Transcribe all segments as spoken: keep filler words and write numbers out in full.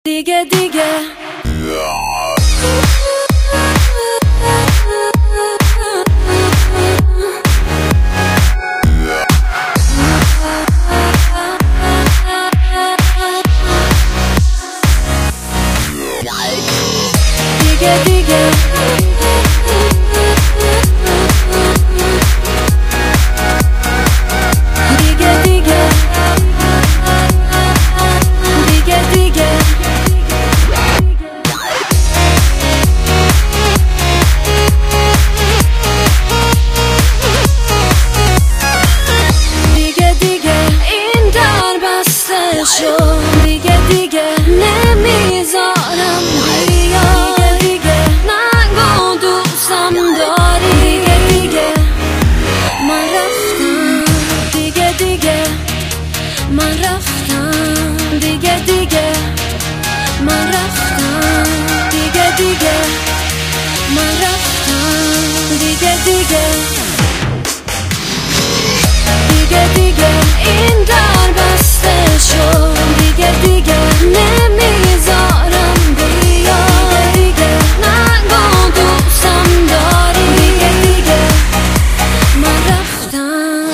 دیگه دیگه دیگه دیگه دیگه دیگه نمیذارم بیا دیگه دیگه نگو دوستم داری دیگه دیگه من رفتم دیگه دیگه من رفتم دیگه دیگه من رفتم دیگه دیگه من رفتم دیگه دیگه دیگه دیگه این در بسته شد دیگه دیگه نمیذارم بیا دیگه نگو دوستم داری دیگه دیگه من رفتم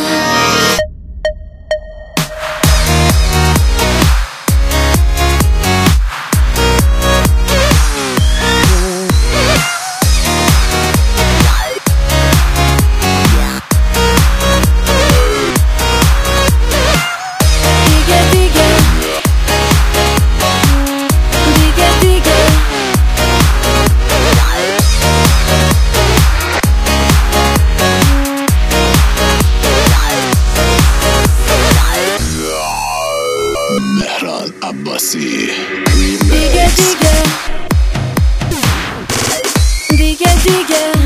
عباسی دیگه دیگه دیگه دیگه